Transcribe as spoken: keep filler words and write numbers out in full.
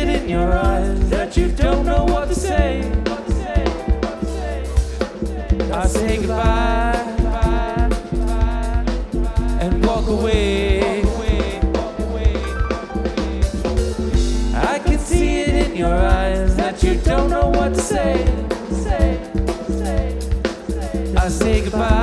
it in your eyes that you don't know what to say. I say goodbye and walk away. I can see it in your eyes that you don't know what to say. I say goodbye